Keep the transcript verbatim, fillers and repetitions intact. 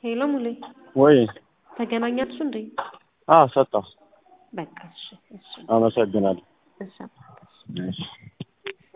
ሄሎ ሙሌ ወይ ተገናኛችሁ እንዴ? አዎ ሰጣ በቃ እሺ እሺ አመሰግናለሁ። እሺ እሺ